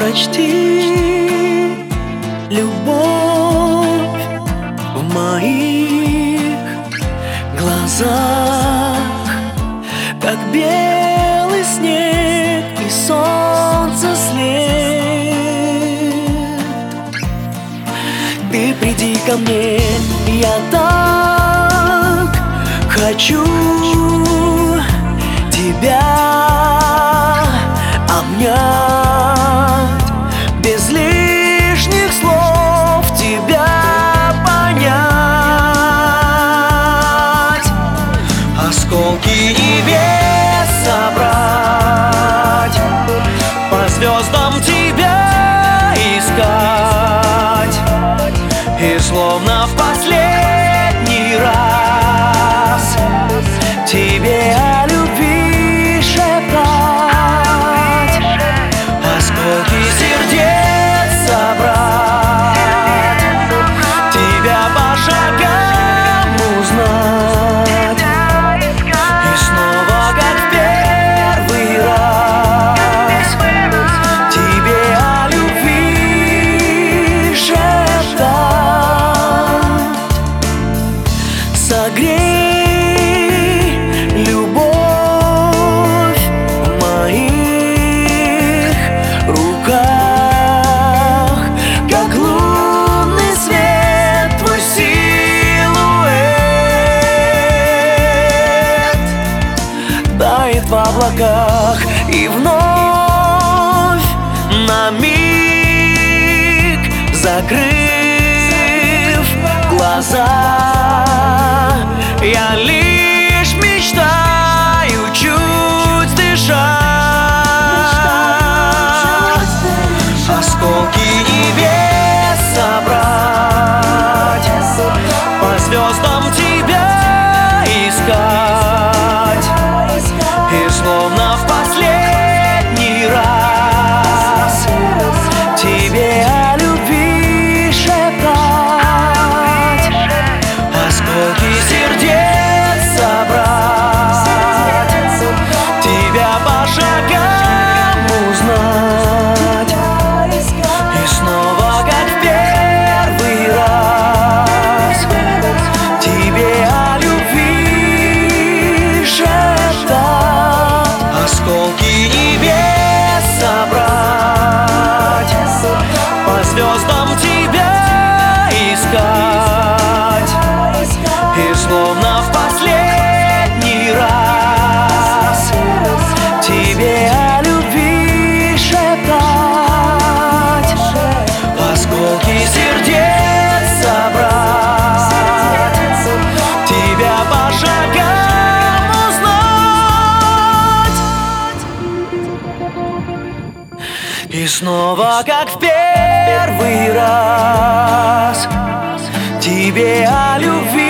прочти любовь в моих глазах, как белый снег и солнце след. Ты приди ко мне, я так хочу тебя обнять, без лишних слов тебя понять, осколки небес собрать, по звездам тебя искать, и словно в последний раз тебе о любви шептать, осколки сердец собрать, тебя по шагам узнать, и снова, как в первый раз, тебе о любви шептать. Согрей любовь в моих руках, как лунный свет твой силуэт тает в облаках, и вновь на миг закрыв глаза, я лишь мечтаю чуть дышать, осколки небес собрать, по звездам тебя искать, и словно в последний раз тебе о любви шептать, осколки сердец собрать, тебя по шагам узнать, и снова, как в первый раз, тебе о любви шептать, осколки небес собрать, по звездам тебя искать, и словно в последний раз тебе о любви шептать, осколки сердец собрать, тебя по шагам узнать, и снова, как в первый раз, тебе о любви